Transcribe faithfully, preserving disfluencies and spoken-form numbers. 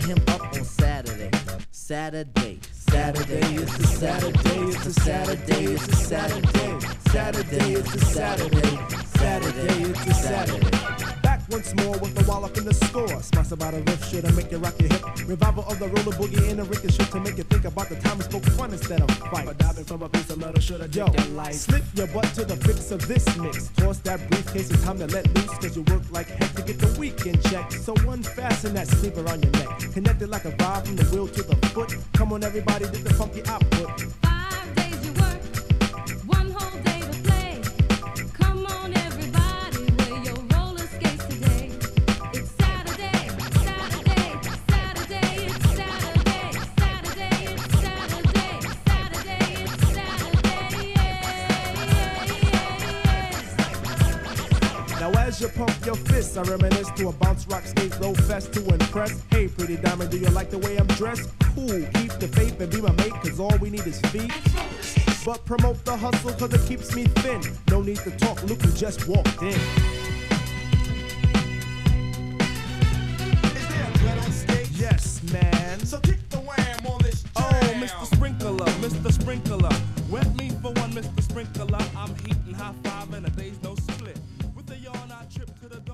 him up on Saturday. Saturday, Saturday is the Saturday, it's a Saturday, it's a Saturday. Saturday is the Saturday, Saturday is the Saturday. Back once more with the wallop in the score. Sponsored by the riff shit to make you rock your hip. Revival of the roller boogie in the ricochet shit to make you think about the time we spoke fun instead of fight. But diving from a piece of metal should have yo, life. Slip your butt to the fix of this mix. Toss that briefcase, it's time to let loose. Cause you work like heck to get the weekend check. So unfasten that sleeper on your neck. Connected like a vibe from the wheel to the foot. Come on everybody, get the funky output. Five days you work, one whole day to play. Come on everybody, wear your roller skates today. It's Saturday, Saturday, Saturday, it's Saturday, Saturday, it's Saturday, Saturday, it's Saturday, yeah. Now as you pump your fists, I reminisce to a bounce rock skate roll fest to impress. Hey pretty diamond, do you like the way I'm dressed? Cool, keep the faith and be my mate, cause all we need is feet. But promote the hustle cause it keeps me thin. No need to talk, look who just walked in. Is there a gun on stage? Yes, man. So kick the wham on this jam. Oh, Mister Sprinkler, Mister Sprinkler. Wet me for one, Mister Sprinkler. I'm heating high five and a day's no split. With the yarn I trip to the